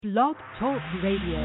Blog Talk Radio.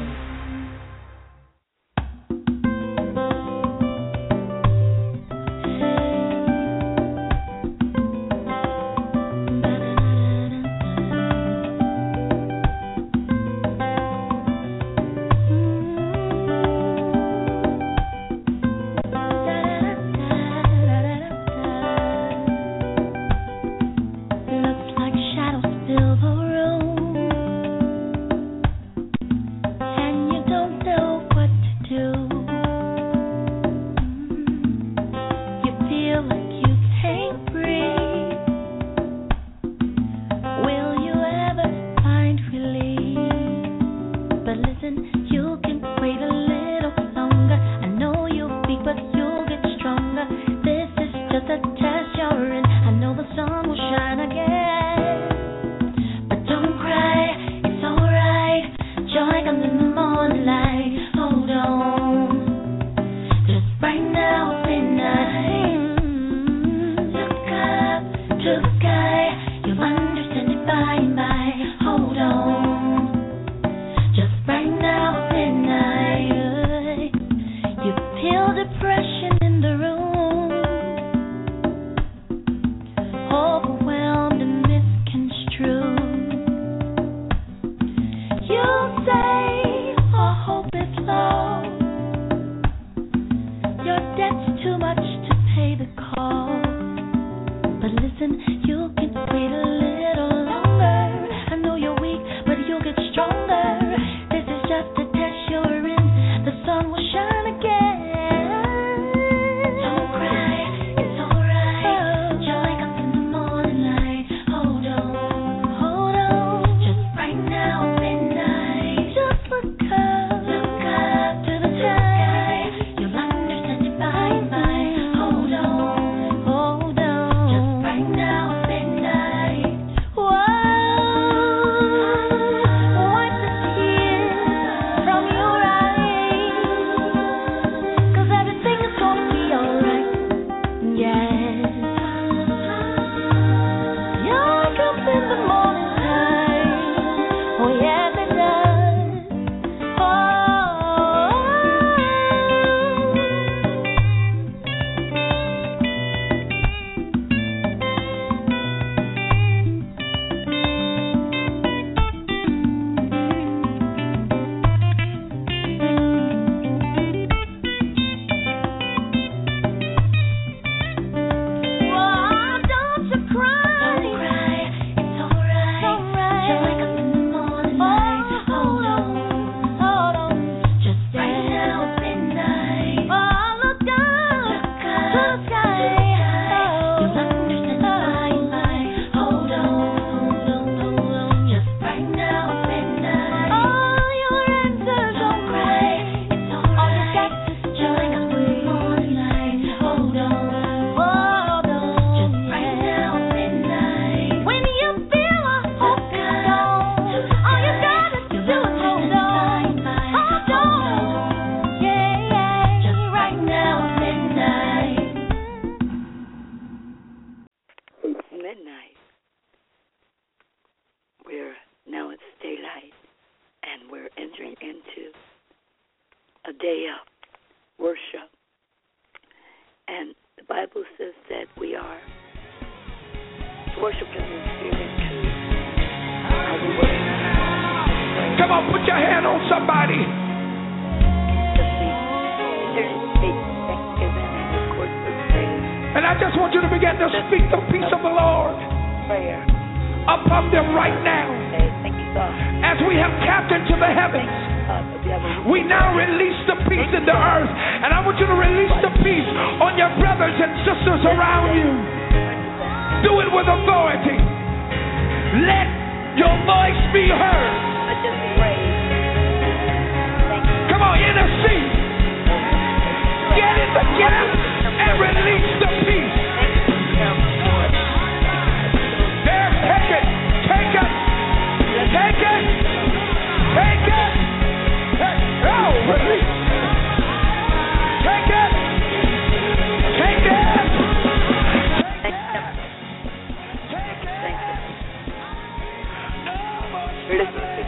Listen.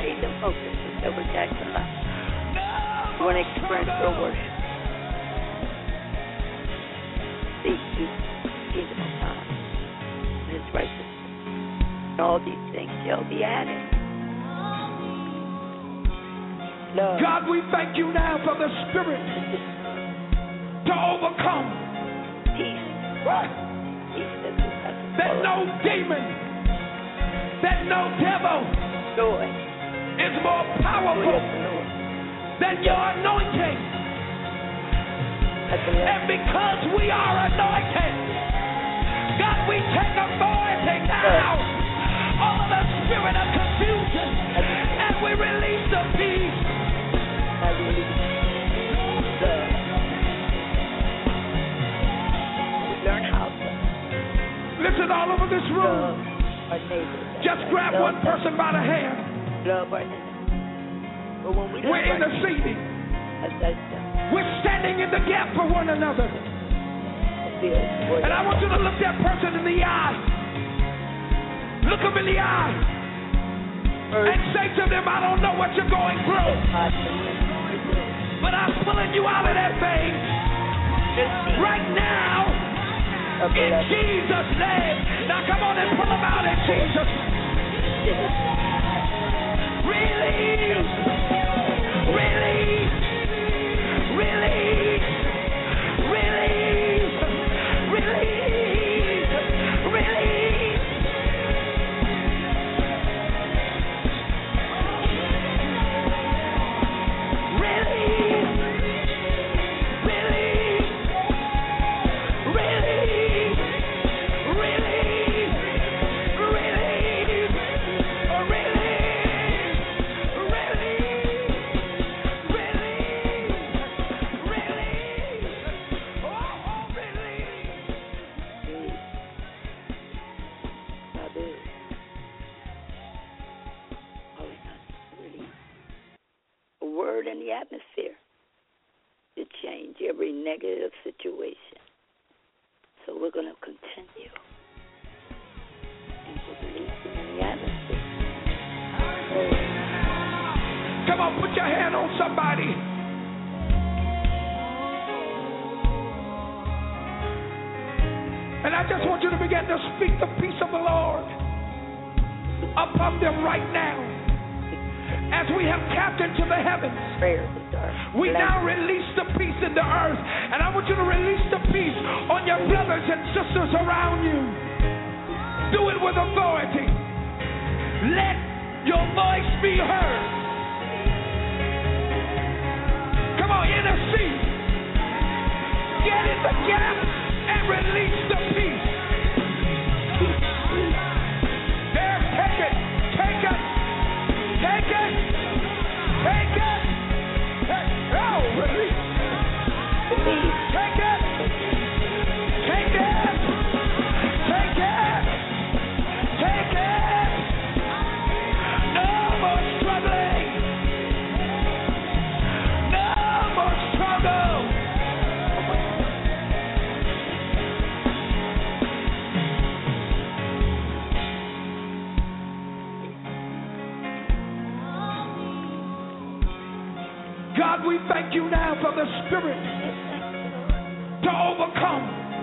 Double Jackson Live. You want to experience your worship. Seek ye the kingdom of God and His righteousness. And all these things shall be added. Love. God, we thank you now for the Spirit to overcome. Peace. Right. Peace That no demon, that no devil joy is more powerful than your anointing. And because we are anointed, God, we take authority now over the spirit of confusion and we release the peace. Learn how to listen all over this room. Just grab one person by the hand. Love our neighbor. But when we're interceding. We're standing in the gap for one another. And I want you to look that person in the eye. Look them in the eye. And say to them, I don't know what you're going through, but I'm pulling you out of that thing right now in Jesus' name. Now come on and pull them out in Jesus. Release. Release. Release. Release. Release. Release. Atmosphere to change every negative situation. So we're going to continue and to release it in the atmosphere. Come on, put your hand on somebody. And I just want you to begin to speak the peace of the Lord upon them right now. As we have tapped into the heavens, we now release the peace in the earth. And I want you to release the peace on your brothers and sisters around you. Do it with authority. Let your voice be heard. Come on, intercede. Get in the gap and release the peace. There, take it. Take it. Take it. Take it. Oh, release. Take it. Take it. Take it. Take it. No more struggling. No more struggle. God, we thank you now for the Spirit to overcome.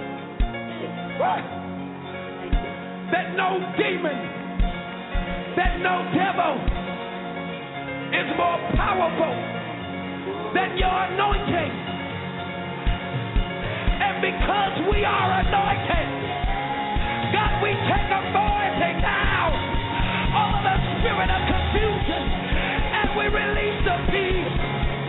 That no demon, that no devil is more powerful than your anointing. And because we are anointed, God, we take authority now over the spirit of confusion and we release the peace.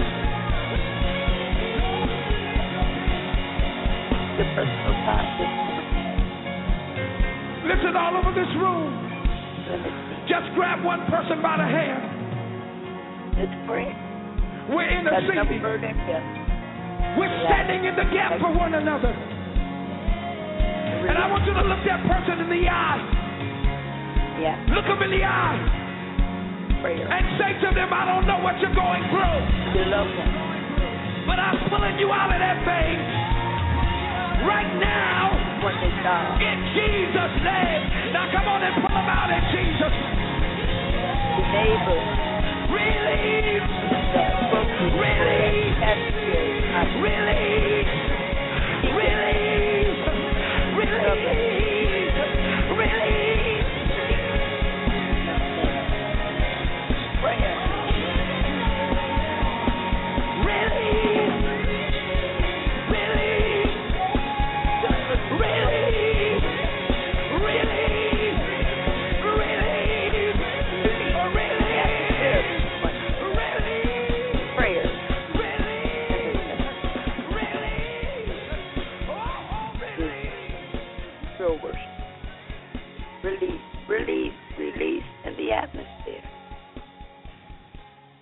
Listen all over this room. Just grab one person by the hand. Let's pray. We're interceding. We're standing in the gap for one another. And I want you to look that person in the eye. Look them in the eye. And say to them, I don't know what you're going through, but I'm pulling you out of that thing right now in Jesus' name. Now come on and pull them out in Jesus. Really?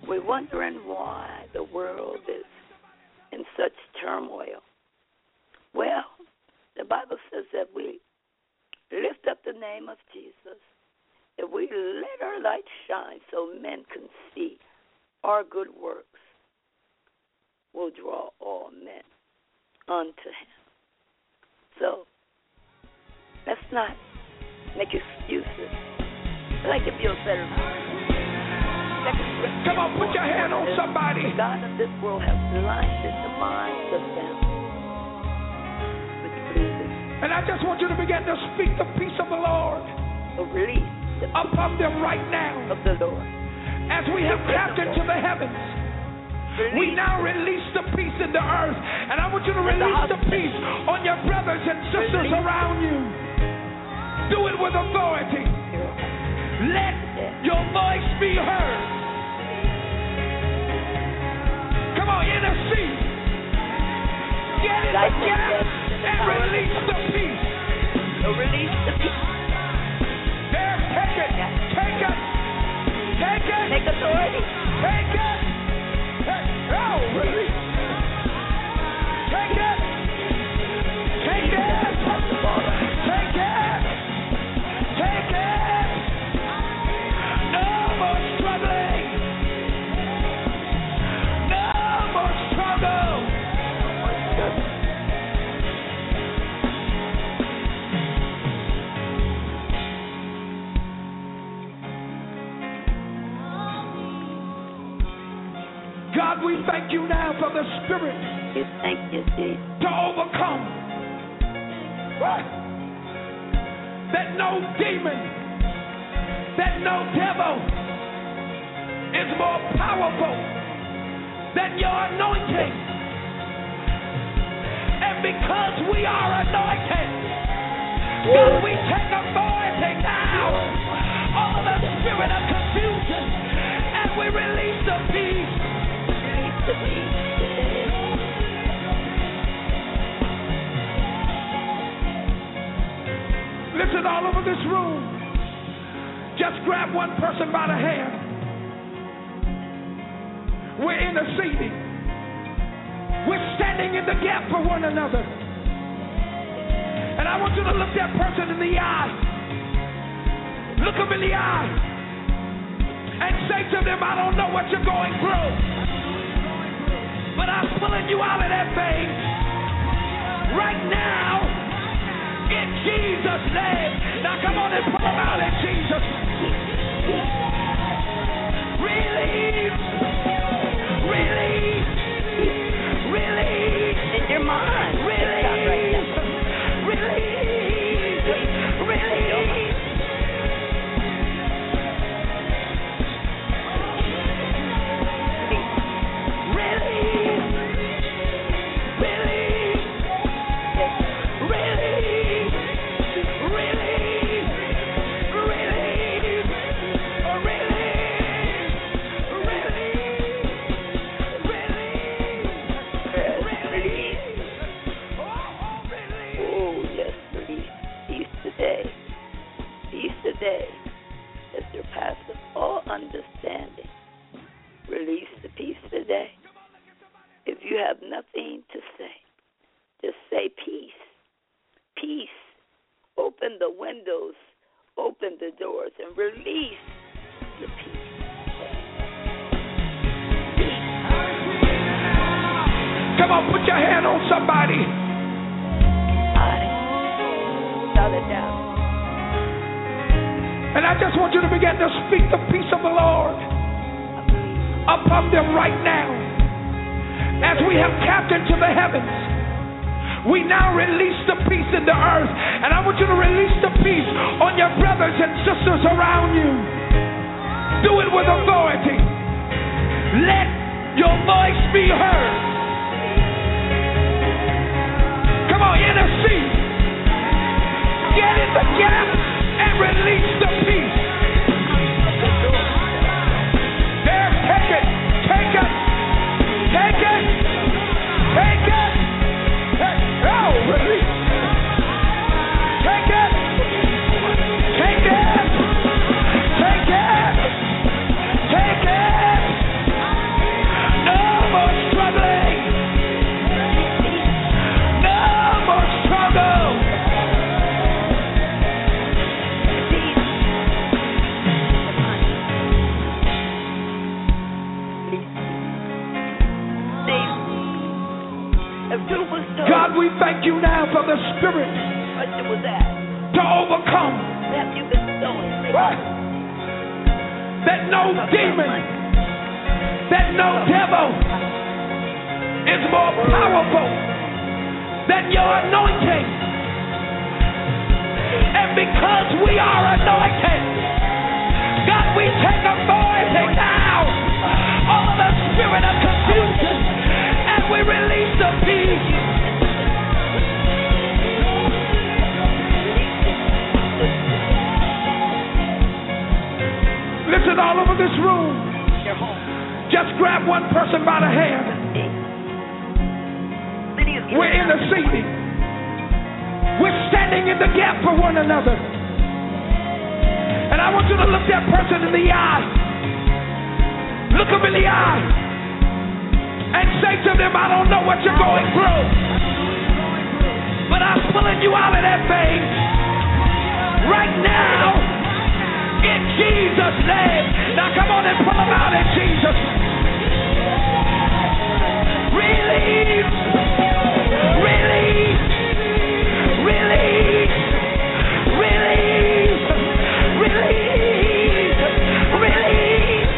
We're wondering why the world is in such turmoil. Well, the Bible says that we lift up the name of Jesus, that we let our light shine so men can see our good works will draw all men unto him. So let's not make excuses. I'd like to feel better. Come on, put your hand on somebody. The God of this world has blinded the minds of them. And I just want you to begin to speak the peace of the Lord upon them right now. Of the Lord. As we have tapped into the heavens, we now release the peace in the earth. And I want you to release the peace on your brothers and sisters around you. Do it with authority. Let your voice be heard. Come on, intercede. Get in the gap and release the peace. So release the peace. There, take it. Take it. Take it. Take authority. Take it. Oh, release. Take it. Take it. Take it. Take it. No more struggling. No more struggle. God, we thank you now for the Spirit Thank you, Jesus. to overcome. Right. That no demon, that no devil is more powerful than your anointing. And because we are anointed, God, we take authority now over the spirit of confusion and we release the peace. Listen, all over this room, just grab one person by the hand. We're interceding. We're standing in the gap for one another. And I want you to look that person in the eye. Look them in the eye and say to them, I don't know what you're going through, but I'm pulling you out of that thing right now in Jesus' name. Now come on and pull them out in Jesus. Release. Release. Release. In your mind. Release. Release. Release. That surpasses all understanding. Release the peace today. If you have nothing to say, just say peace. Peace. Open the windows, open the doors, and release the peace. Come on, put your hand on somebody. Shout it down. And I just want you to begin to speak the peace of the Lord upon them right now. As we have tapped into the heavens, we now release the peace in the earth. And I want you to release the peace on your brothers and sisters around you. Do it with authority. Let your voice be heard. Come on, intercede. Get in the gap and release the peace. There, take it. Take it. Take it. Take it. Oh, release. Take it. Take it. Take it. Take it. God, we thank you now for the Spirit to overcome. That no demon, that no devil is more powerful than your anointing. And because we are anointed, God, we take authority now over the spirit of confusion and we release the peace. Listen, all over this room, just grab one person by the hand. We're interceding. We're standing in the gap for one another. And I want you to look that person in the eye. Look them in the eye. And say to them, I don't know what you're going through, but I'm pulling you out of that thing right now. In Jesus' name. Now come on and pull them out in Jesus. Release. Release. Release. Release. Release. Release.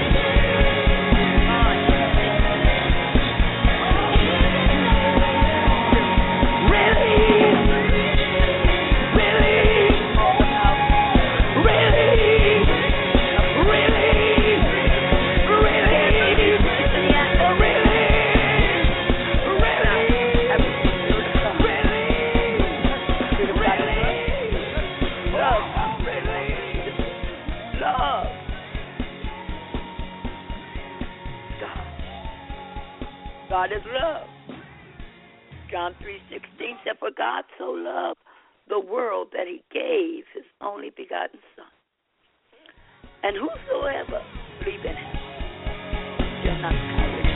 God is love. John 3:16 said, for God so loved the world that he gave his only begotten Son. And whosoever believe in him shall not perish.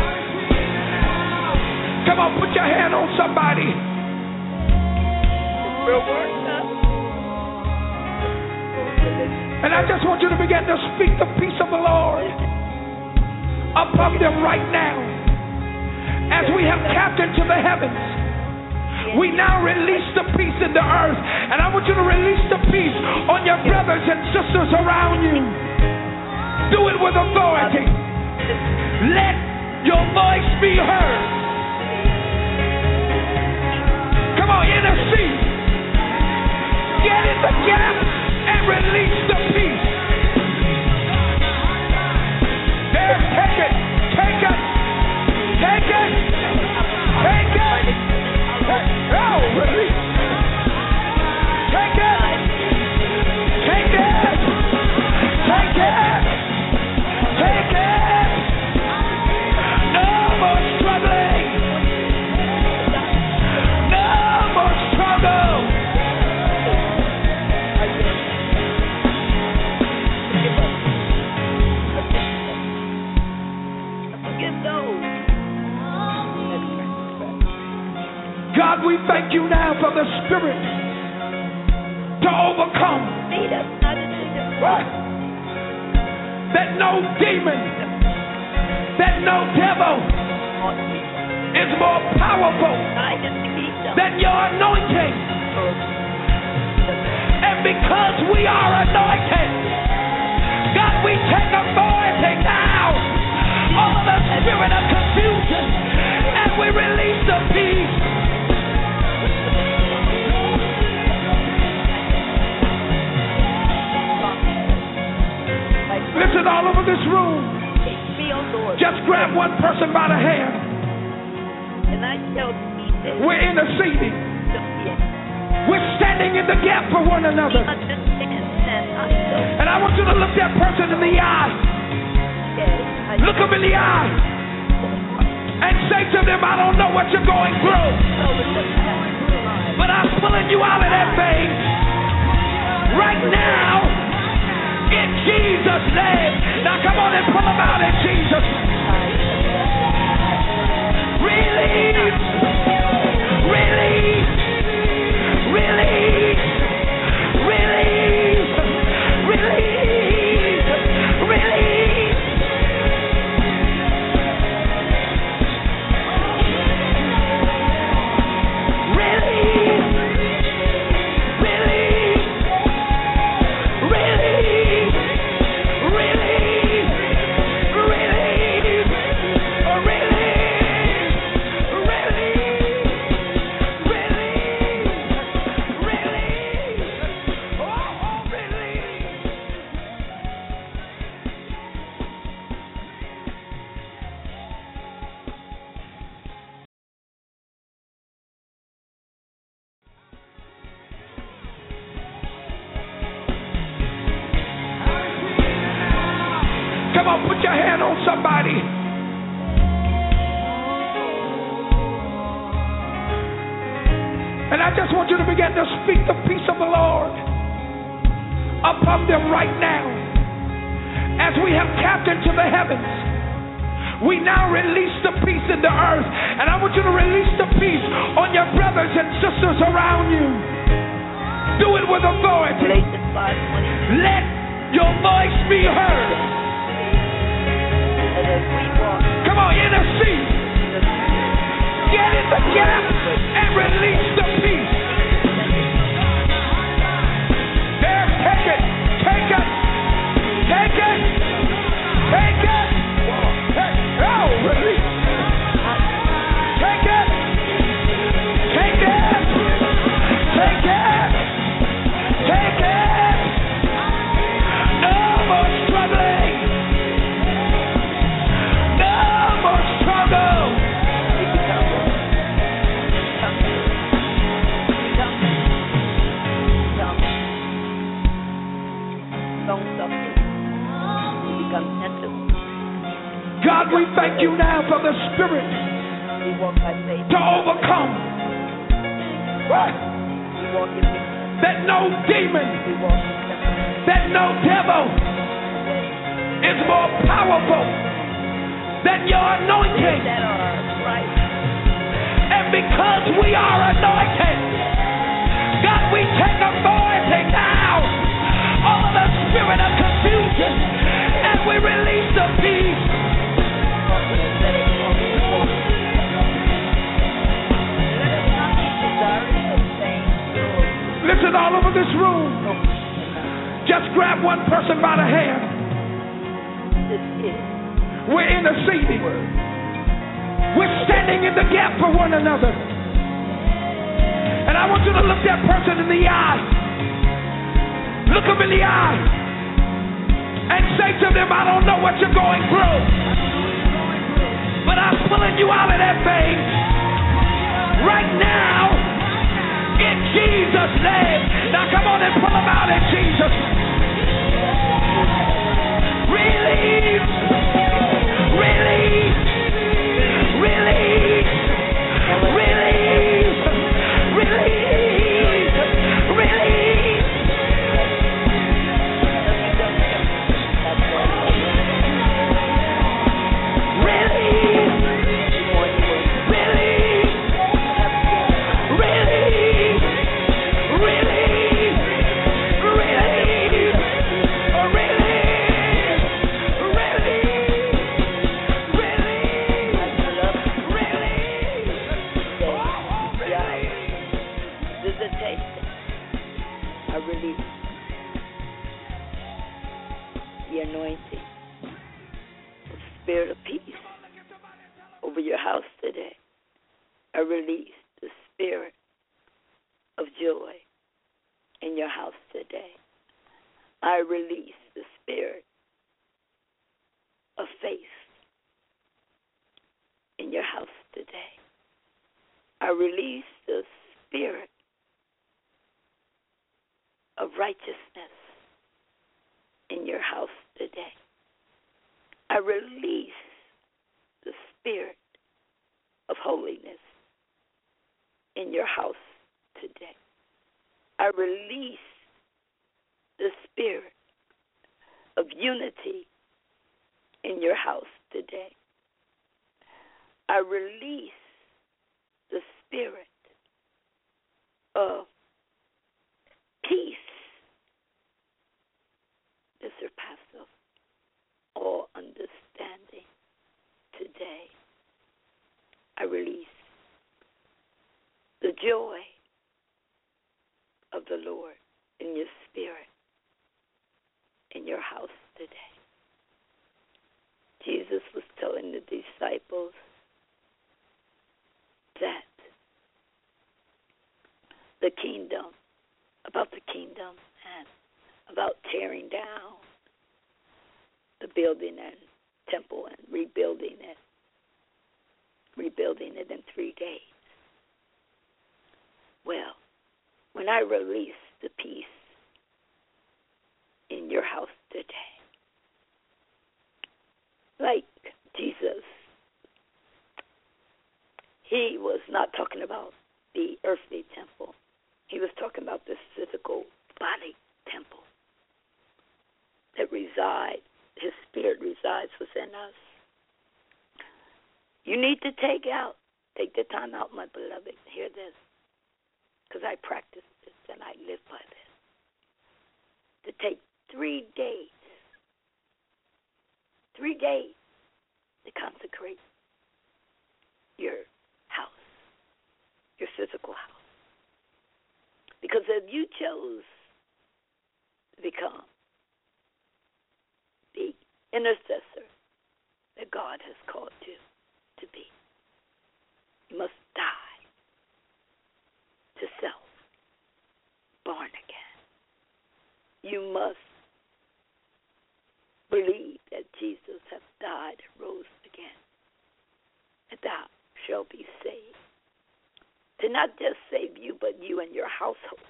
Come on, put your hand on somebody. And I just want you to begin to speak the peace of the Lord upon them right now. As we have tapped into the heavens, we now release the peace in the earth. And I want you to release the peace on your brothers and sisters around you. Do it with authority. Let your voice be heard. Come on, intercede. Get in the gap and release the peace. There, take it. Take it. Take it. Take it. Oh, release. Take it. Take it. Take it. Take it. No more struggling. No more struggle. God, we thank you now for the Spirit to overcome. That no demon, that no devil is more powerful than your anointing. And because we are anointed, God, we take authority now over the spirit of confusion and we release the peace. Listen, all over this room, just grab one person by the hand. We're interceding. We're standing in the gap for one another. And I want you to look that person in the eye. Look them in the eye. And say to them, I don't know what you're going through, but I'm pulling you out of that thing right now. In Jesus' name. Now come on and pull them out in Jesus. Release. Release. Release. Release. Release. Release. somebody. And I just want you to begin to speak the peace of the Lord upon them right now. As we have tapped into the heavens, we now release the peace in the earth. And I want you to release the peace on your brothers and sisters around you. Do it with authority. Let your voice be heard. Come on, intercede. Get in the gap and release the peace. There, take it. Take it. Take it. Take it. Oh, release. Take it. Take it. Take it. Take it. No more struggling. No more struggle. God, we thank you now for the Spirit to overcome. What? That no demon, that no devil is more powerful than your anointing. And because we are anointed, God, we take authority now over the spirit of confusion and we release the peace. Listen, all over this room, just grab one person by the hand. We're interceding. We're standing in the gap for one another. And I want you to look that person in the eye. Look them in the eye and say to them, I don't know what you're going through, but I'm pulling you out of that thing right now in Jesus' name. Now come on and pull them out in Jesus. Release, release, release, release, release, release. Spirit of peace over your house today. I release the spirit of joy in your house today. I release the spirit of faith in your house today. I release the spirit of righteousness in your house today. I release the spirit of holiness in your house today. I release the spirit of unity in your house today. I release the spirit of peace that surpasses all understanding today. I release the joy of the Lord in your spirit, in your house today. Jesus was telling the disciples that the kingdom, about the kingdom and about tearing down the building and temple and rebuilding it in 3 days. Well, when I release the peace in your house today, like he was not talking about the earthly temple. He was talking about this physical body temple that resides, his spirit resides within us. You need to take the time out, my beloved. Hear this, because I practice this and I live by this. To take 3 days to consecrate your house, your physical house. Because if you chose to become the intercessor that God has called you to be, you must die to self, born again. You must believe that Jesus has died and rose again, and thou shalt be saved. To not just save you, but you and your household.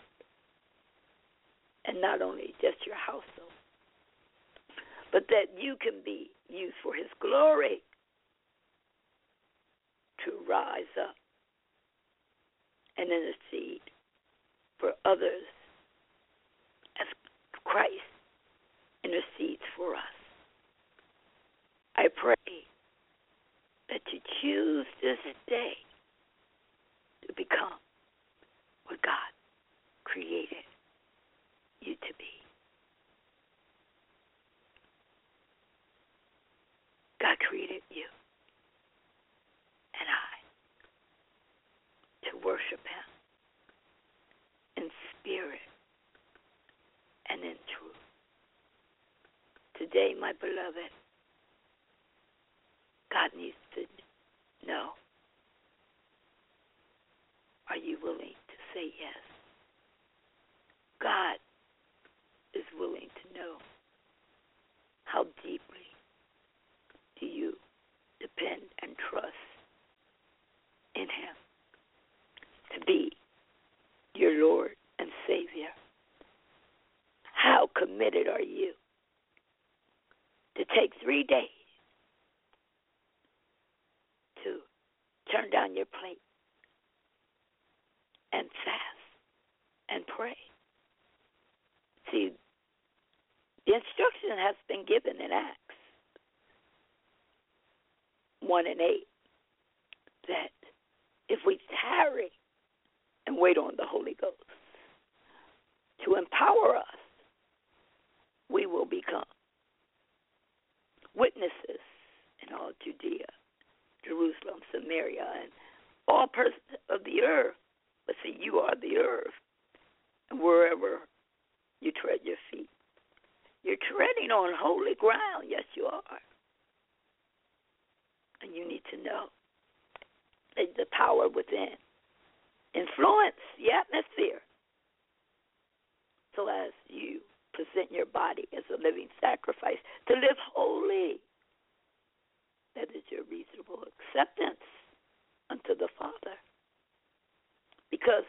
And not only just your household, but that you can be used for his glory to rise up and intercede for others as Christ intercedes for us. I pray that you choose this day to become what God created you to be. God created you and I to worship him in spirit and in truth. Today, my beloved, God needs to know, are you willing to say yes? God is willing to know, how deeply do you depend and trust in him to be your Lord and Savior? How committed are you to take 3 days to turn down your plate and fast and pray? See, the instruction has been given in Acts 1 and 8 that if we tarry and wait on the Holy Ghost to empower us, we will become witnesses in all Judea, Jerusalem, Samaria, and all parts of the earth. But see, you are the earth. And wherever you tread your feet, you're treading on holy ground. Yes, you are. And you need to know that the power within influence the atmosphere. So as you present your body as a living sacrifice to live holy, that is your reasonable acceptance unto the Father. Because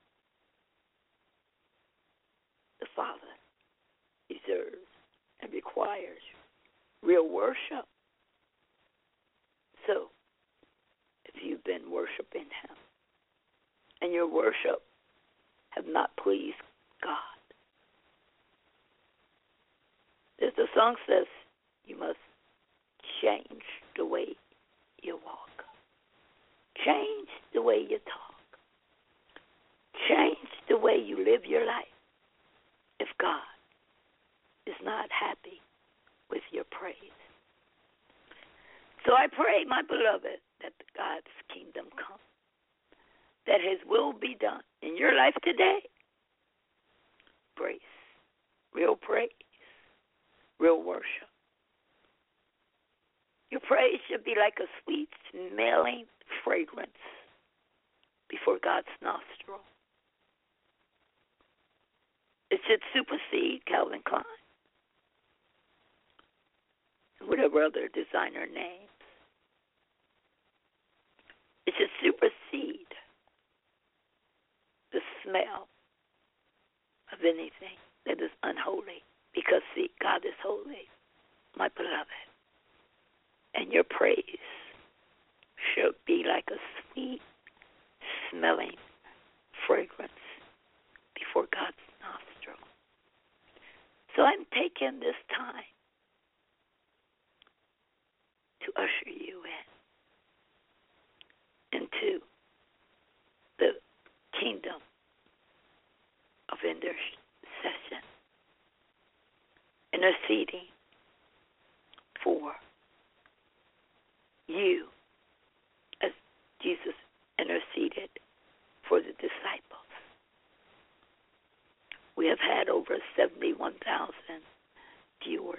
the Father deserves and requires real worship. So, if you've been worshiping him and your worship have not pleased God, as the song says, you must change the way you walk. Change the way you talk. Change the way you live your life if God is not happy with your praise. So I pray, my beloved, that God's kingdom come, that his will be done in your life today. Grace, real praise, real worship. Your praise should be like a sweet smelling fragrance before God's nostril. It should supersede Calvin Klein and whatever other designer names. It should supersede the smell of anything that is unholy. Because, see, God is holy, my beloved. And your praise should be like a sweet begin this time to usher you into the kingdom of intercession, interceding for you as Jesus interceded for the disciples. We have had over 71,000 viewers.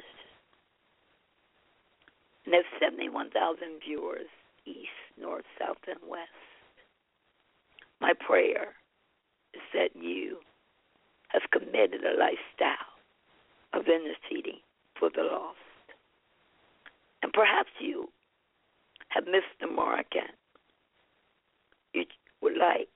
And there's 71,000 viewers, east, north, south, and west. My prayer is that you have committed a lifestyle of interceding for the lost. And perhaps you have missed the mark and you would like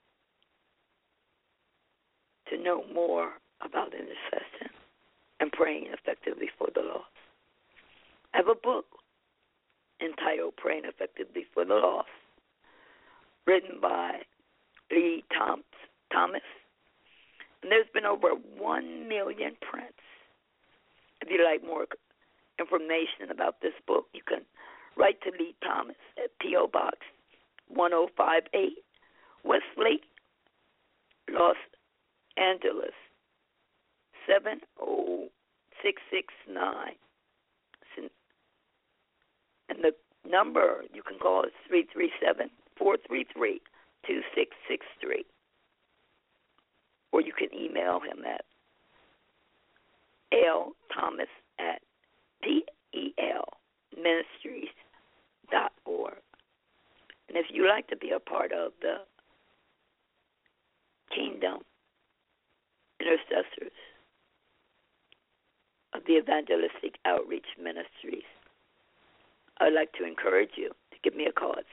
to know more about intercession and praying effectively for the lost. I have a book entitled Praying Effectively for the Lost, written by Lee Thomas. And there's been over 1 million prints. If you'd like more information about this book, you can write to Lee Thomas at P.O. Box 1058, Westlake, Los Angeles, 70669. And the number you can call is 337-433-2663. Or you can email him at lthomas@pelministries.org. And if you'd like to be a part of the Kingdom Intercessors of the Evangelistic Outreach Ministries, I'd like to encourage you to give me a call at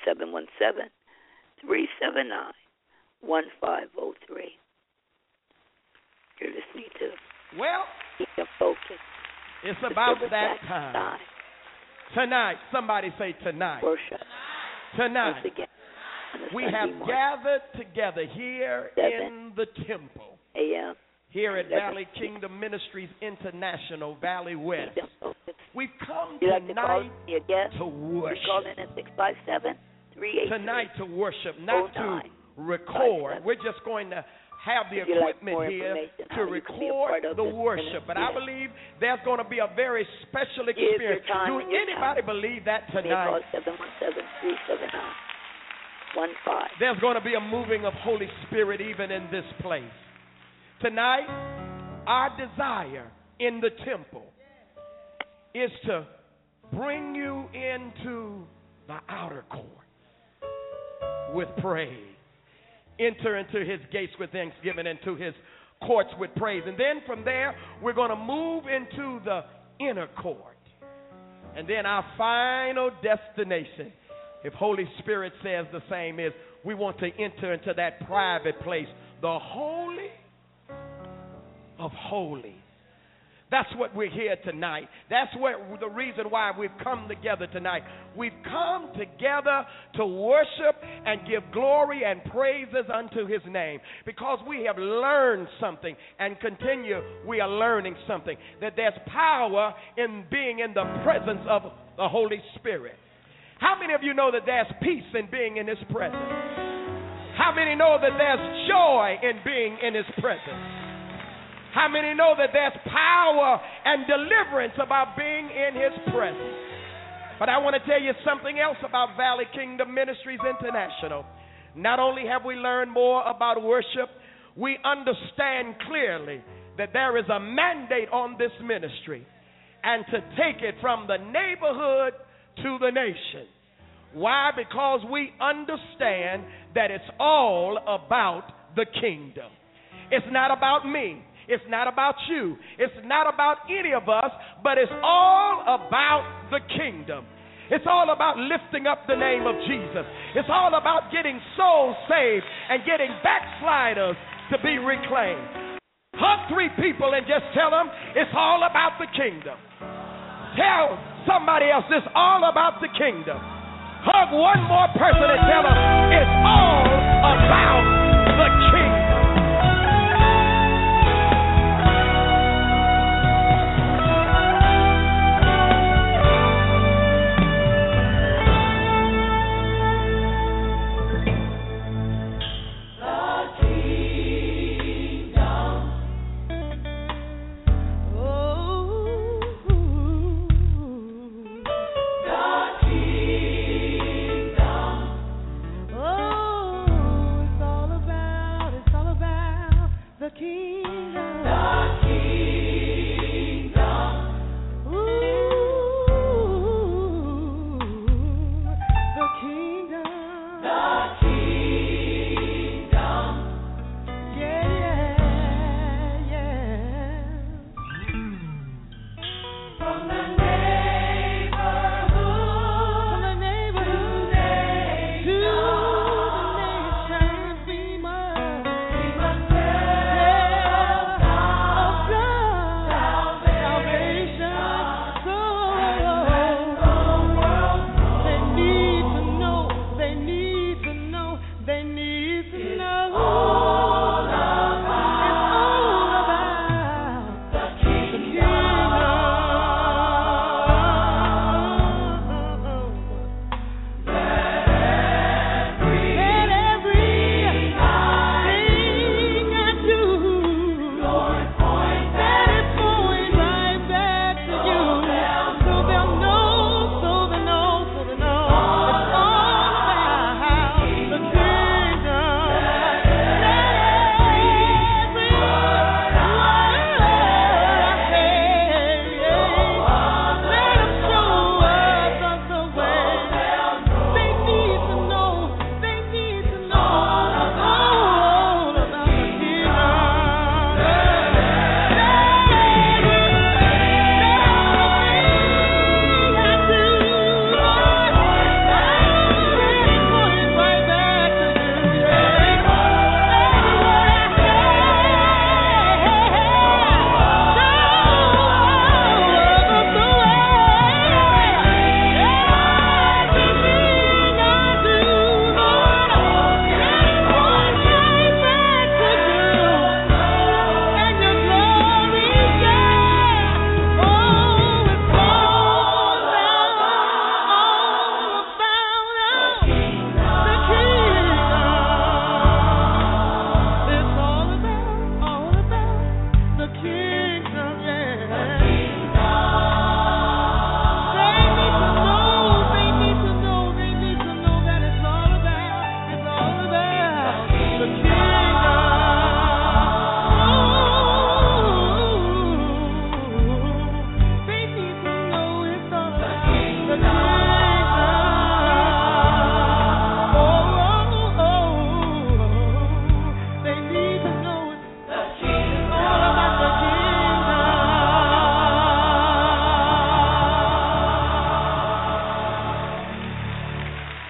717-379-1503. You're listening to Kingdom Focus. It's about that time. Tonight, somebody say tonight. Worship. Tonight, again, we have gathered together here in the temple. A.M. Here at Valley Kingdom Ministries International, Valley West. We've come tonight to worship. Call in at 657-383. Tonight to worship, not to record. We're just going to have the equipment here to record the worship. But I believe there's going to be a very special experience. Do anybody believe that tonight? 717-379-15. There's going to be a moving of Holy Spirit even in this place. Tonight, our desire in the temple is to bring you into the outer court with praise. Enter into his gates with thanksgiving, into his courts with praise. And then from there, we're going to move into the inner court. And then our final destination, if Holy Spirit says the same, is we want to enter into that private place, the Holy of Holies. That's what we're here tonight. That's the reason why we've come together tonight. We've come together to worship and give glory and praises unto his name, because we have learned something and we are learning something, that there's power in being in the presence of the Holy Spirit. How many of you know that there's peace in being in his presence? How many know that there's joy in being in his presence? How many know that there's power and deliverance about being in his presence? But I want to tell you something else about Valley Kingdom Ministries International. Not only have we learned more about worship, we understand clearly that there is a mandate on this ministry, and to take it from the neighborhood to the nation. Why? Because we understand that it's all about the kingdom. It's not about me. It's not about you. It's not about any of us, but it's all about the kingdom. It's all about lifting up the name of Jesus. It's all about getting souls saved and getting backsliders to be reclaimed. Hug 3 people and just tell them it's all about the kingdom. Tell somebody else it's all about the kingdom. Hug one more person and tell them it's all about the kingdom.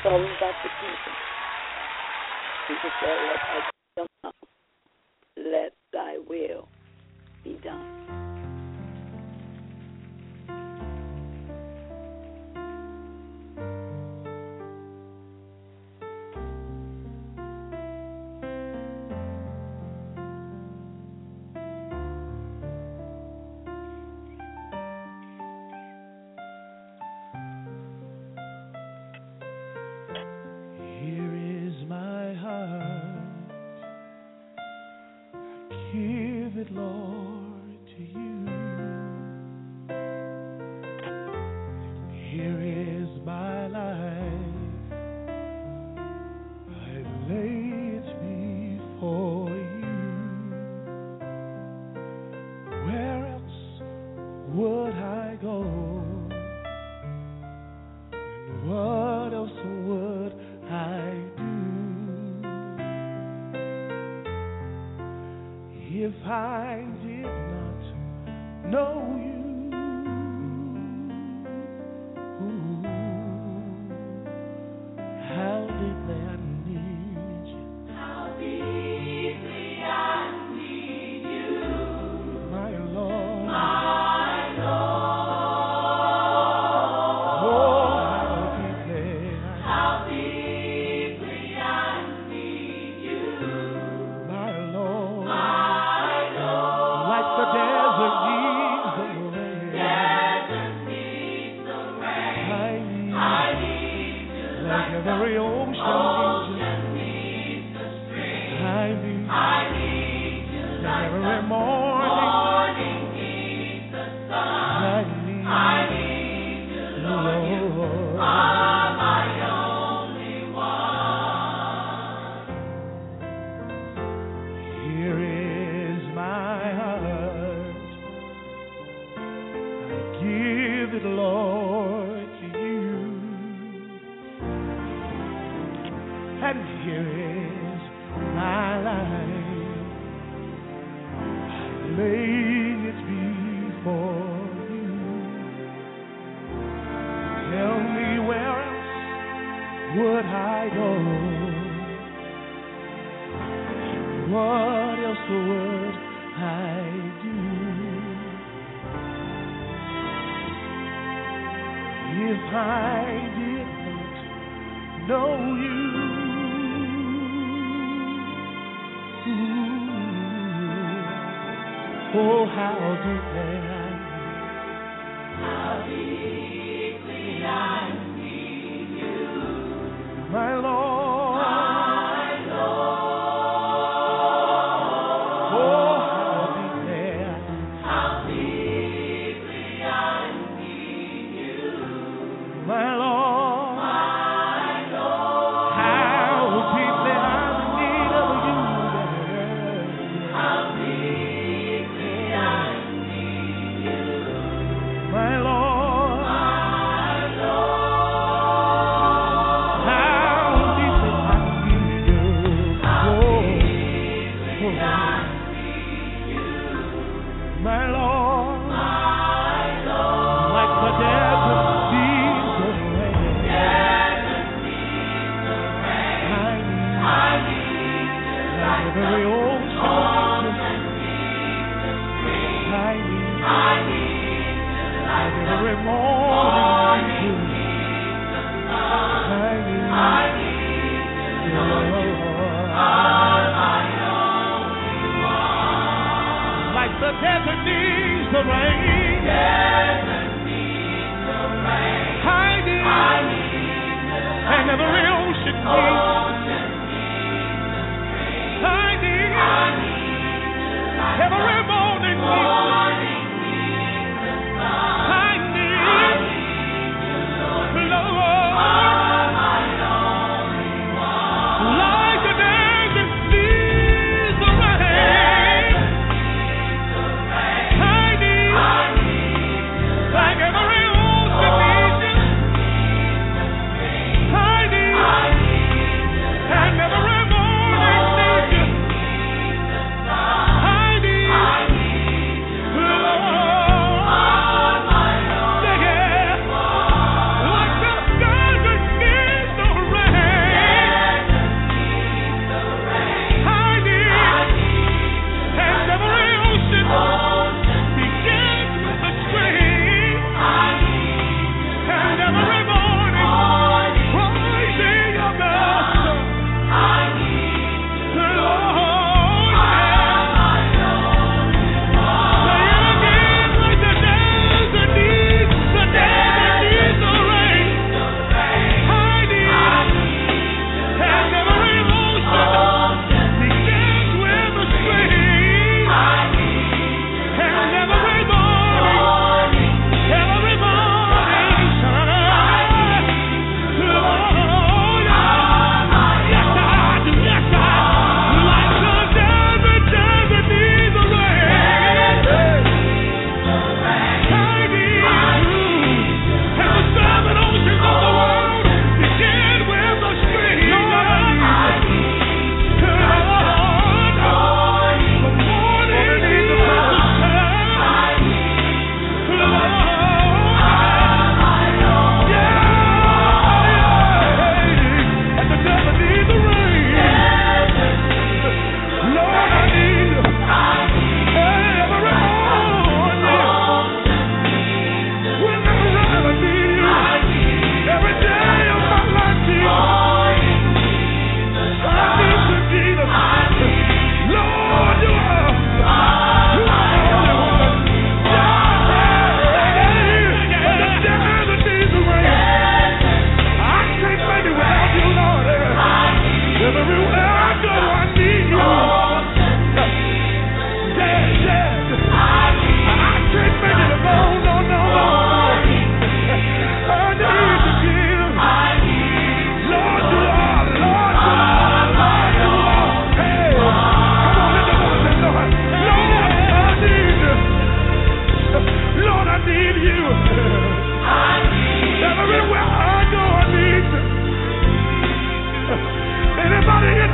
all about the kingdom. Jesus said, let thy kingdom come. Let thy will be done.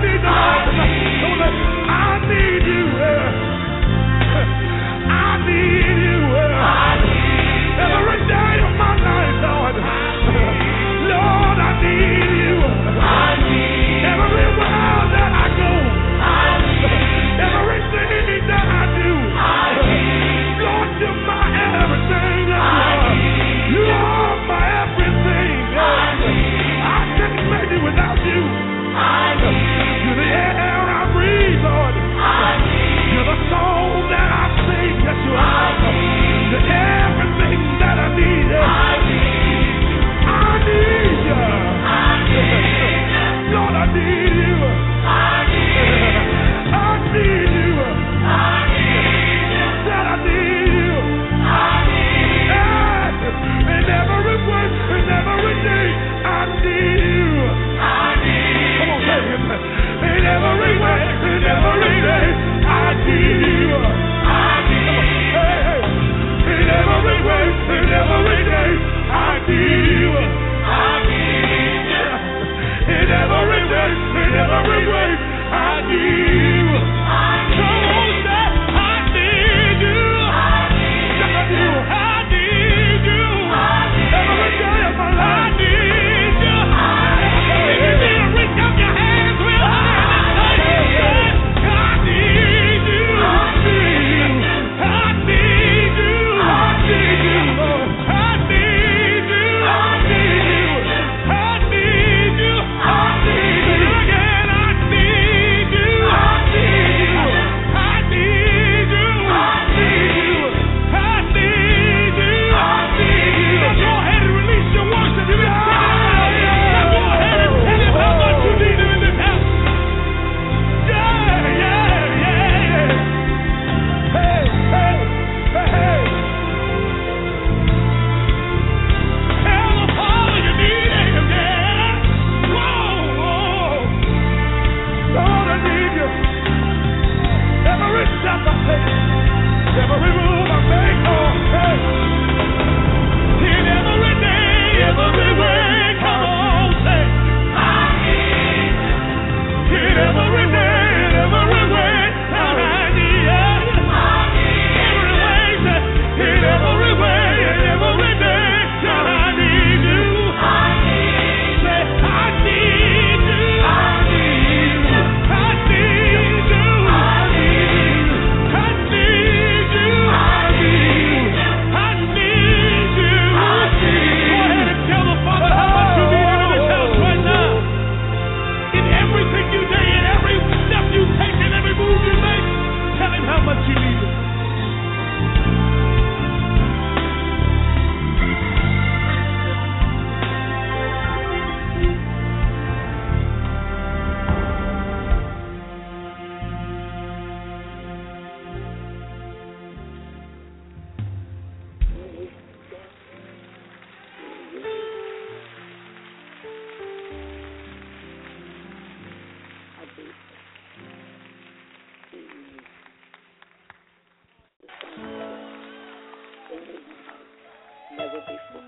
Never before.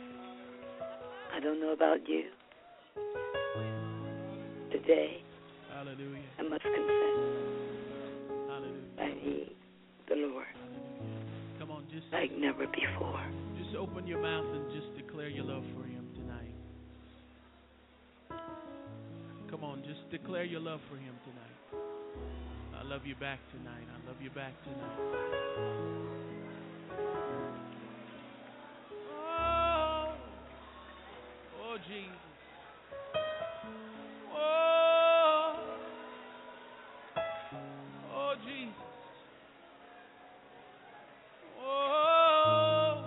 I don't know about you. Today, hallelujah, I must confess, hallelujah, I need the Lord hallelujah. Come on, just like never before. Just open your mouth and just declare your love for Him tonight. Come on, just declare your love for Him tonight. I love you back tonight. I love you back tonight. Oh, Jesus. Oh, Jesus. Oh,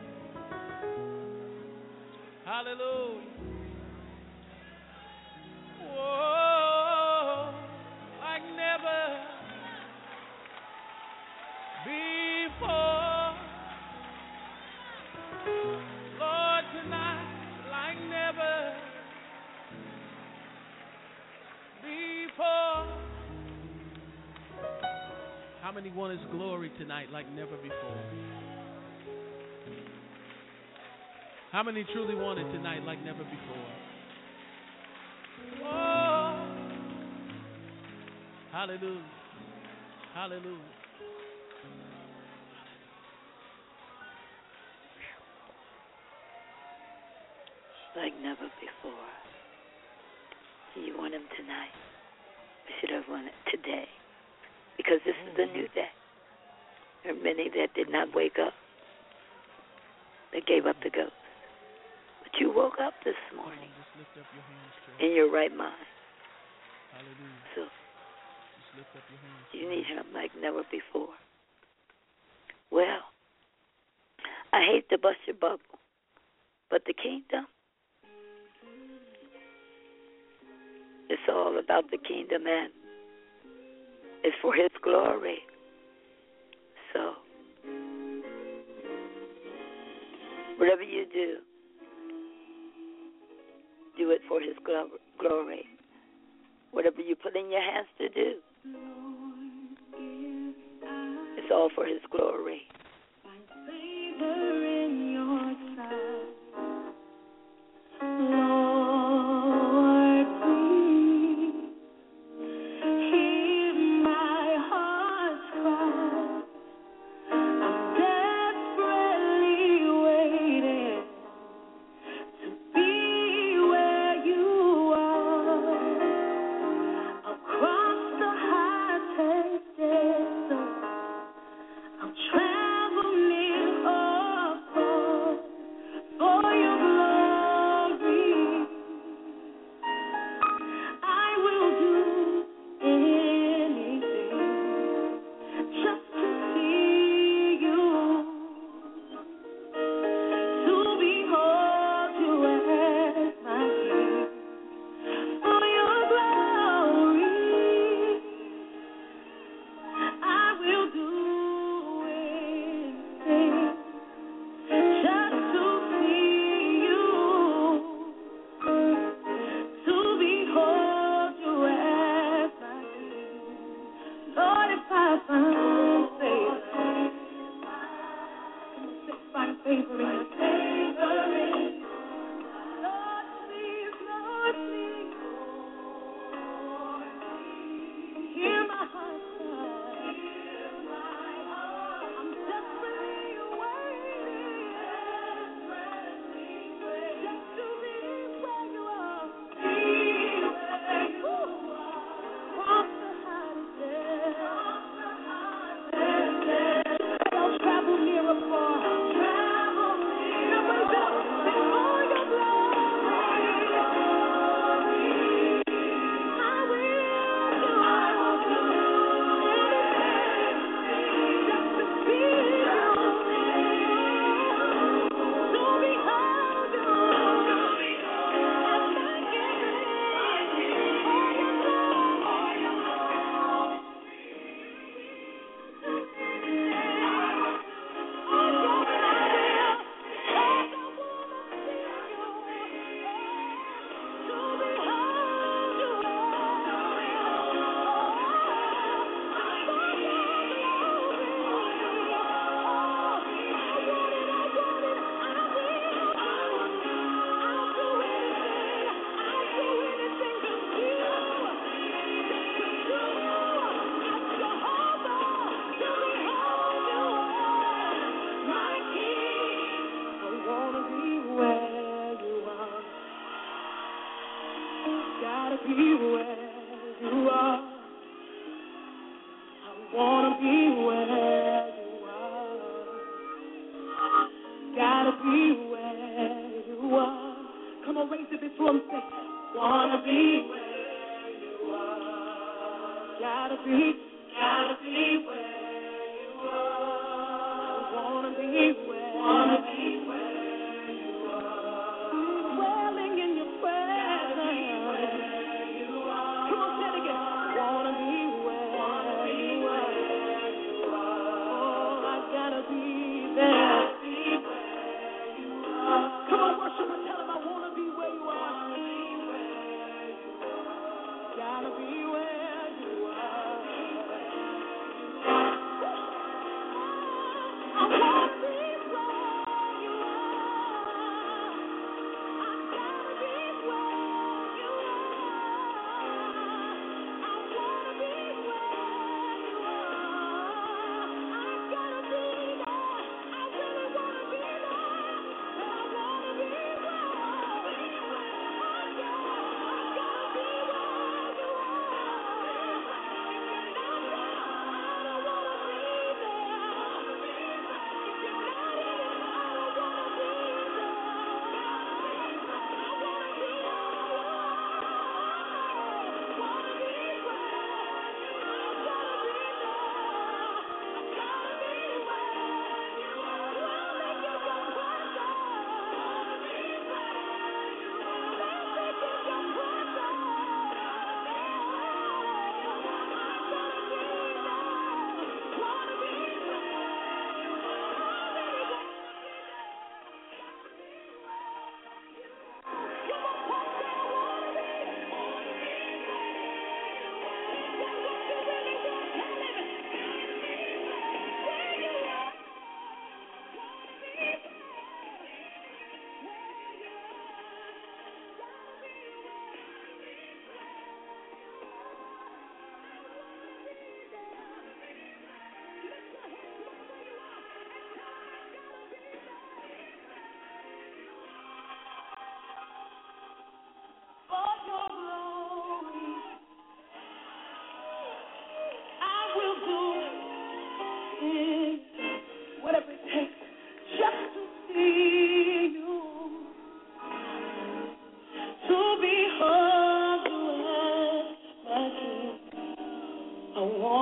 hallelujah. Oh, like never before. Lord, tonight, like never before. How many want His glory tonight like never before? How many truly want it tonight like never before? Oh, Hallelujah. Hallelujah. Like never before. Do you want him tonight? Or should I want it today? Because this is a new day. There are many that did not wake up. They gave up the ghost. But you woke up this morning Just lift up your hands, church. in your right mind. Hallelujah. So Just lift up your hands. you need him like never before. Well, I hate to bust your bubble, but the kingdom, it's all about the kingdom, and it's for his glory. So, whatever you do it for his glory. Whatever you put in your hands to do, it's all for his glory.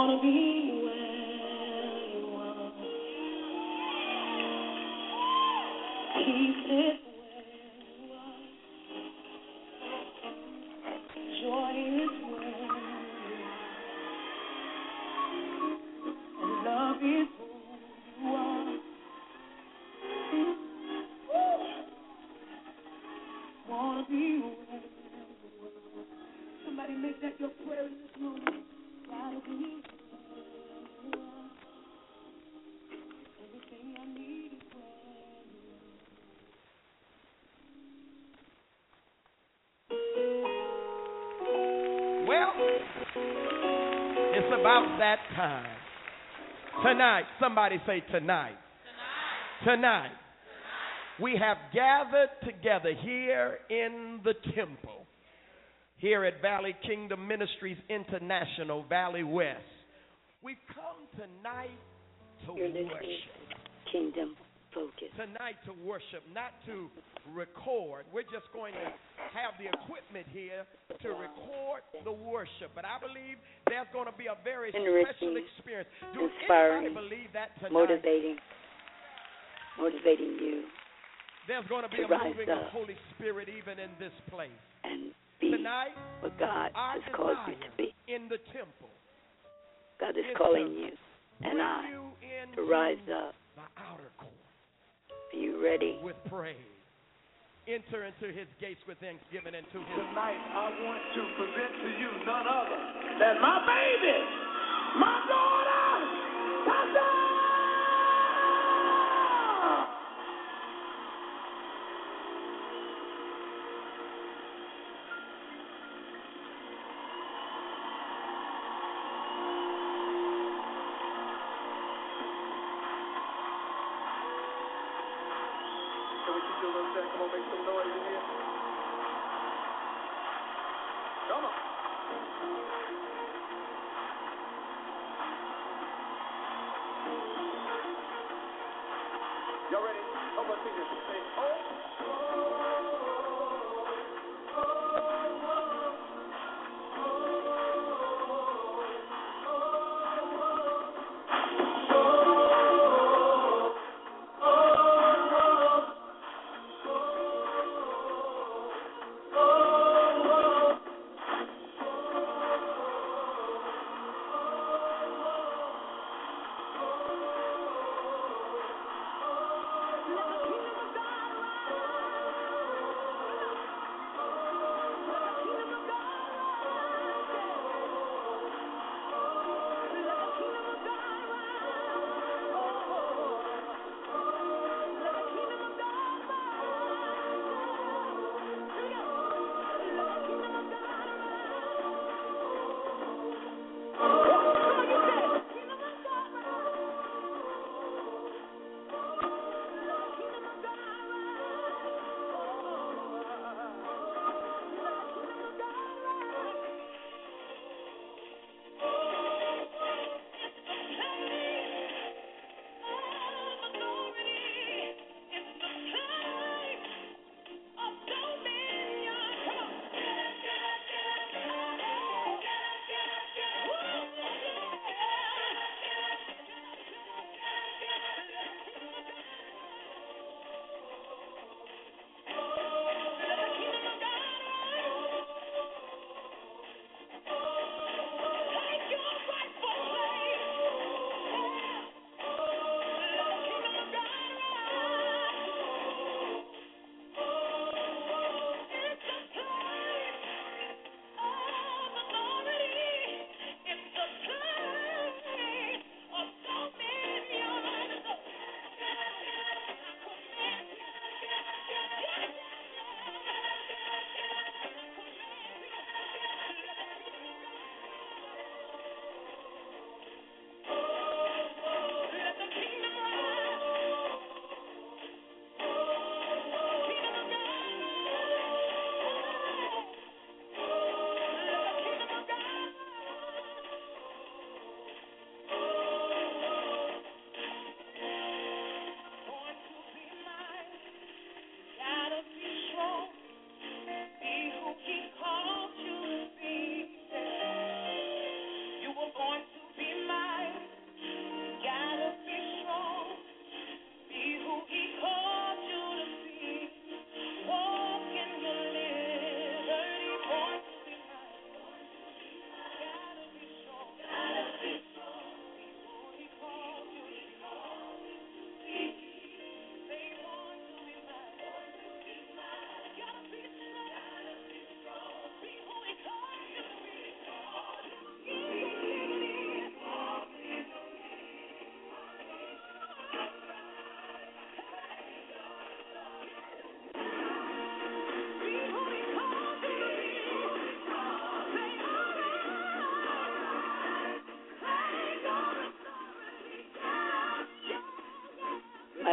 Wanna be where you are. Peace is where you are. Joy is where you are. And love is who you are. Wanna be where you are. Somebody make that your prayer in this moment. Gotta be where you are. Everything I need is where you are. Well, it's about that time. Tonight, somebody say tonight. Tonight, we have gathered together here in the temple, here at Valley Kingdom Ministries International, Valley West. We've come tonight to worship. Kingdom Focus. Tonight to worship, not to record. We're just going to have the equipment here to record the worship. But I believe there's going to be a very special experience. Do inspiring, anybody believe that tonight? Motivating you. There's going to be a moving of Holy Spirit even in this place. And be tonight, what God has called you to be. In the temple. God is calling you and I to rise up. The outer court. Are you ready? With praise. Enter into his gates with thanksgiving and to his. Tonight, I want to present to you none other than my baby, my daughter, Tasha. Come on, make some noise in here. Come on. Y'all ready? Help us sing this. Say,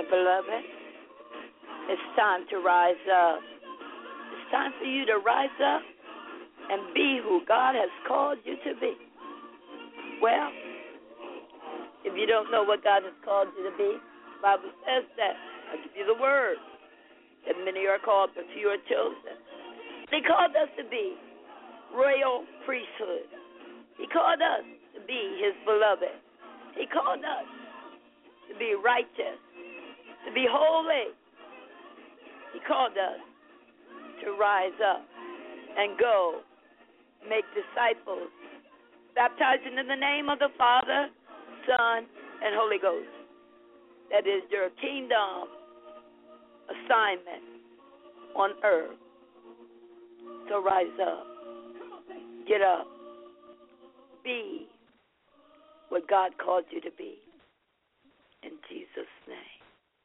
My beloved, it's time to rise up. It's time for you to rise up and be who God has called you to be. Well, if you don't know what God has called you to be, the Bible says that. I'll give you the word. That many are called, but few are chosen. He called us to be royal priesthood. He called us to be his beloved. He called us to be righteous, to be holy. He called us to rise up and go make disciples, baptizing in the name of the Father, Son, and Holy Ghost. That is your kingdom assignment on earth. So rise up, get up, be what God called you to be. In Jesus' name.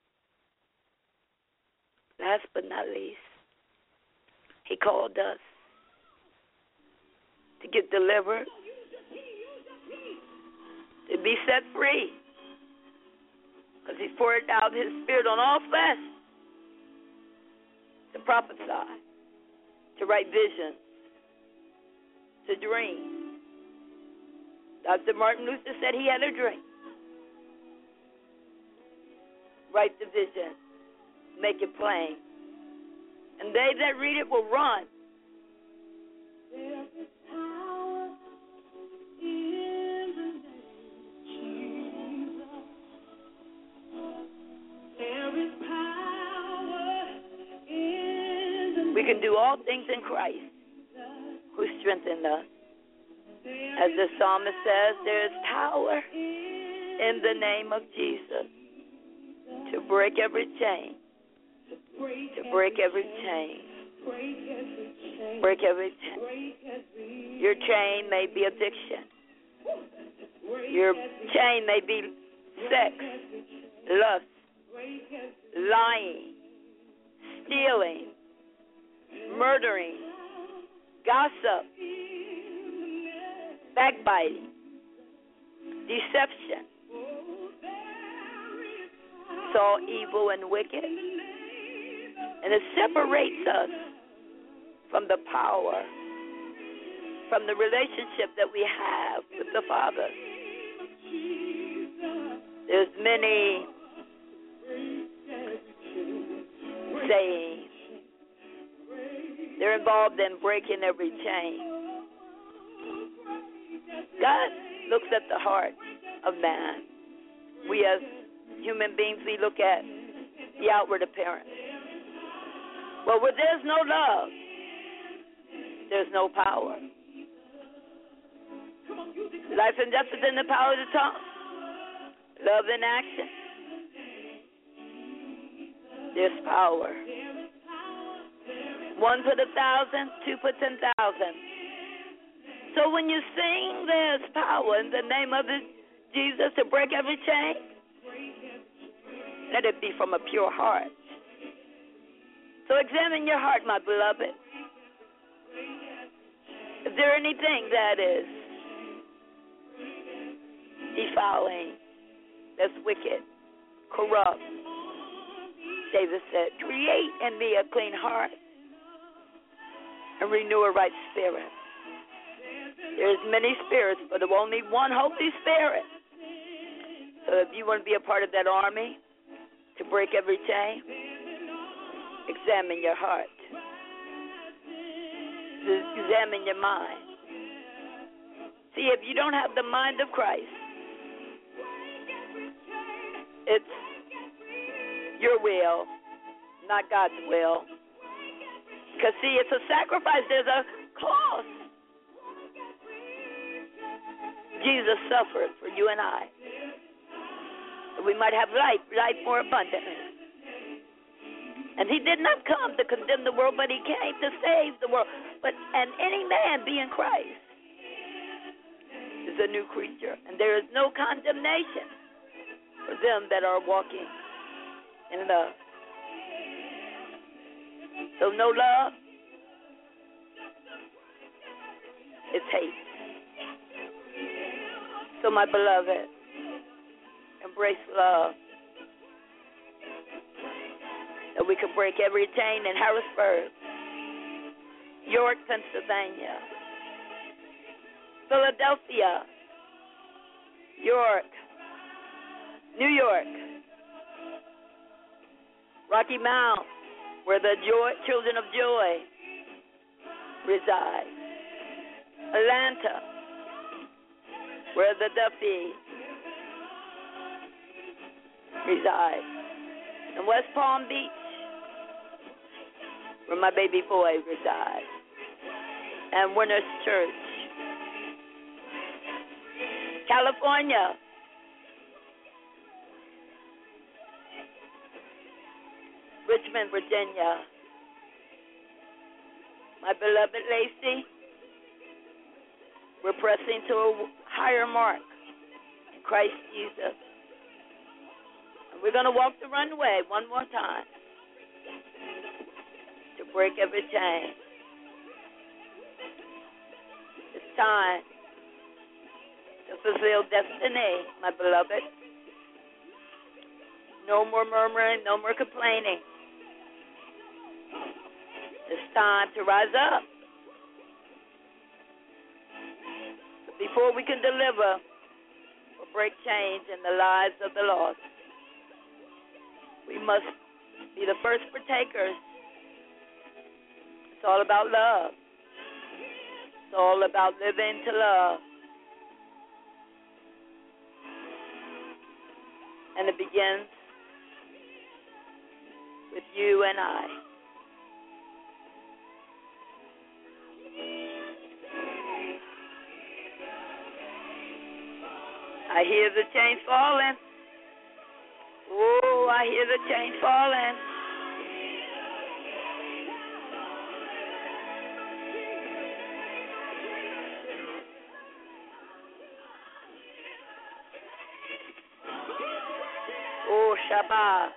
Last but not least, he called us to get delivered, to be set free, because he's poured out his spirit on all flesh, to prophesy, to write visions, to dream. Dr. Martin Luther said he had a dream. Write the vision, make it plain, and they that read it will run. There is power in the name of Jesus. There is power in the name. We can do all things in Christ who strengthened us. As the psalmist says, there is power in the name of Jesus to break every chain, to break every chain, break every chain. Your chain may be addiction. Your chain may be sex, lust, lying, stealing, murdering, gossip, backbiting, deception. It's all evil and wicked. And it separates us from the power, from the relationship that we have with the Father. There's many sayings. They're involved in breaking every chain. God looks at the heart of man. We as human beings, we look at the outward appearance. Well, where there's no love, there's no power. Life and death is in the power of the tongue. Love in action. There's power. 1 put 1,000, 2 put 10,000. So when you sing, there's power in the name of Jesus to break every chain. Let it be from a pure heart. So examine your heart, my beloved. Is there anything that is defiling, that's wicked, corrupt? David said, create in me a clean heart and renew a right spirit. There's many spirits, but there's only one Holy Spirit. So if you want to be a part of that army to break every chain, examine your heart. Examine your mind. See, if you don't have the mind of Christ, it's your will, not God's will. Because, see, it's a sacrifice. There's a cost. Jesus suffered for you and I. We might have life more abundantly. And he did not come to condemn the world, but he came to save the world. And any man be in Christ is a new creature. And there is no condemnation for them that are walking in love. So no love, it's hate. So my beloved, embrace love. that we could break every chain in Harrisburg, York, Pennsylvania, Philadelphia, York, New York, Rocky Mount, where the children of joy reside, Atlanta, where the Duffy reside, and West Palm Beach, where my baby boy resides, and Winners Church, California, Richmond, Virginia, my beloved Lacey, we're pressing to a higher mark in Christ Jesus. And we're going to walk the runway one more time to break every chain. It's time to fulfill destiny, my beloved. No more murmuring, no more complaining. It's time to rise up. But before we can deliver or break chains in the lives of the lost, we must be the first partakers. It's all about love. It's all about living to love. And it begins with you and I. I hear the chains falling. Oh, I hear the chains falling. Oh, Shabbat.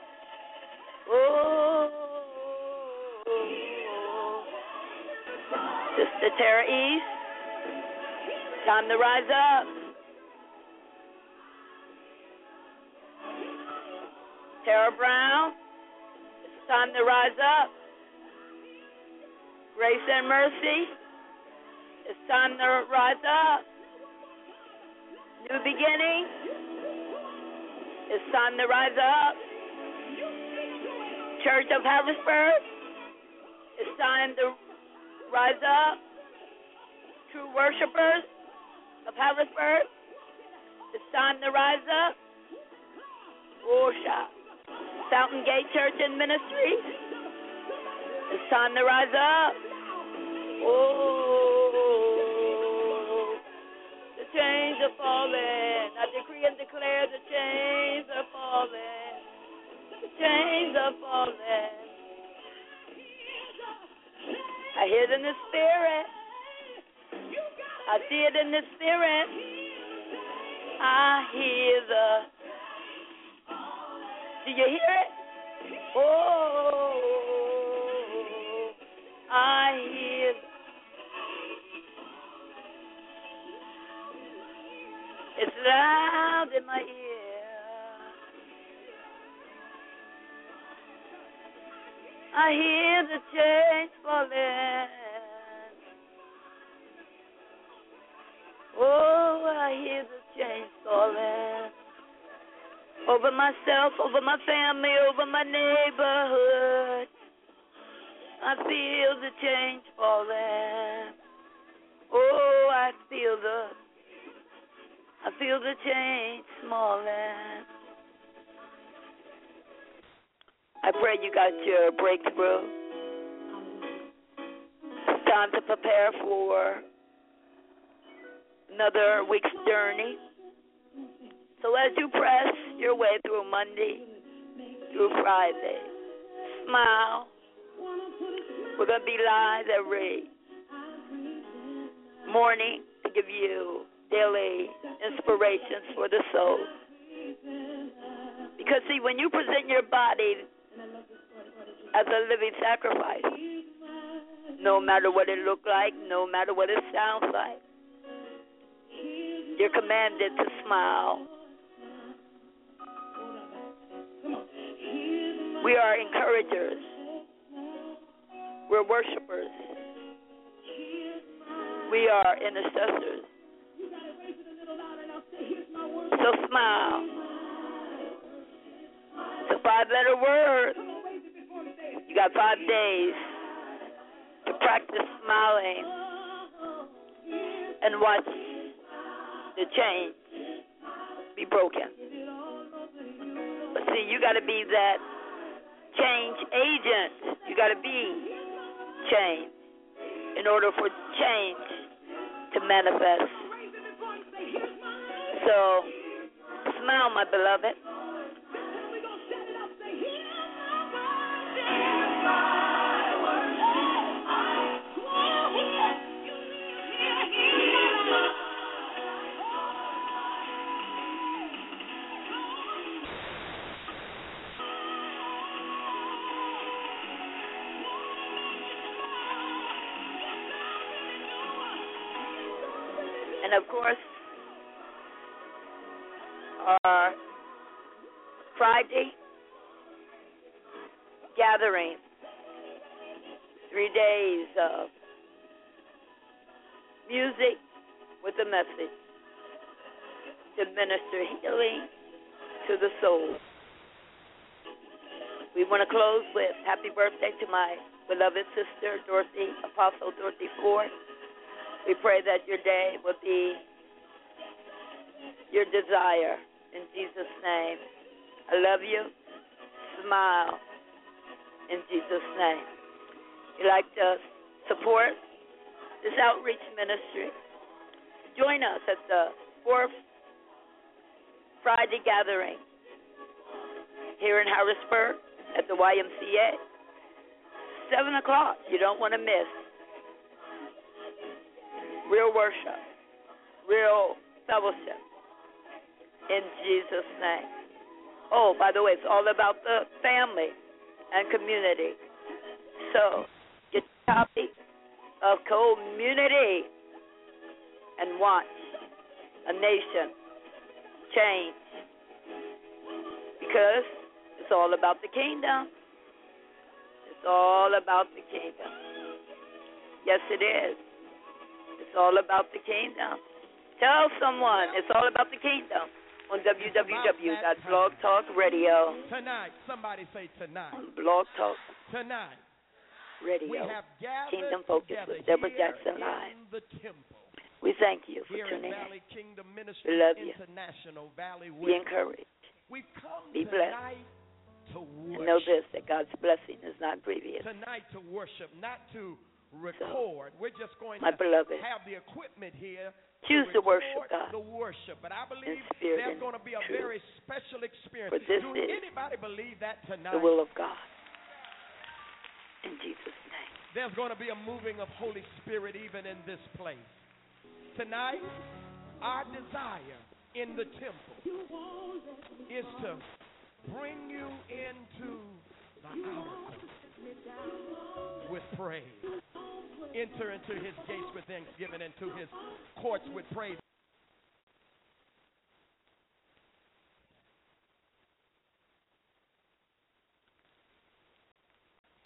Oh, Sister Tara East, time to rise up. Tara Brown, it's time to rise up. Grace and Mercy, it's time to rise up. New beginning, it's time to rise up. Church of Harrisburg, it's time to rise up. True worshipers of Harrisburg, it's time to rise up. Worship. Fountain Gate Church and Ministry, it's time to rise up. Oh, the chains are falling. I decree and declare the chains are falling. The chains are falling. I hear it in the spirit. I see it in the spirit. I hear the... Do you hear it? Oh, I hear. It's loud in my ear. I hear the chains falling. Oh, I hear the chains falling. Over myself, over my family, over my neighborhood. I feel the chains falling. Oh, I feel the chains smalling. I pray you got your breakthrough. It's time to prepare for another week's journey. So as you press your way through Monday through Friday, smile. We're going to be live every morning to give you daily inspirations for the soul. Because, see, when you present your body as a living sacrifice, no matter what it looks like, no matter what it sounds like, you're commanded to smile. We are encouragers. We're worshipers. We are intercessors. So smile. It's a 5-letter word. You got 5 days to practice smiling and watch the change be broken. But see, you got to be that change agent. You got to be change in order for change to manifest. So, smile, my beloved. And of course, our Friday gathering, 3 days of music with a message to minister healing to the soul. We want to close with happy birthday to my beloved sister, Dorothy, Apostle Dorothy Ford. We pray that your day will be your desire in Jesus' name. I love you. Smile in Jesus' name. You'd like to support this outreach ministry? Join us at the 4th Friday gathering here in Harrisburg at the YMCA. 7 o'clock. You don't want to miss. Real worship, real fellowship, in Jesus' name. Oh, by the way, it's all about the family and community. So, get a copy of Community and watch a nation change. Because it's all about the kingdom. It's all about the kingdom. Yes, it is. It's all about the kingdom. Tell someone it's all about the kingdom on www.Blog Talk Radio. Tonight, somebody say tonight. On Blog Talk tonight. Radio. We have Kingdom Focus with Deborah Jackson Live. The temple. We thank you for here tuning in Valley in. Kingdom We Ministry love you. International Valley. Be encouraged. We've come Be tonight blessed. to worship. And know this, that God's blessing is not grievous. Tonight to worship, not to record. We're just going my to beloved, have the equipment here. Choose to worship God. The worship, but I believe spirit there's going to be a truth. very special experience. For this Do is anybody believe that tonight? the will of God. In Jesus' name. There's going to be a moving of Holy Spirit even in this place. Tonight, our desire in the temple is to bring you into the outer court with praise. Enter into his gates with thanksgiving, into his courts with praise.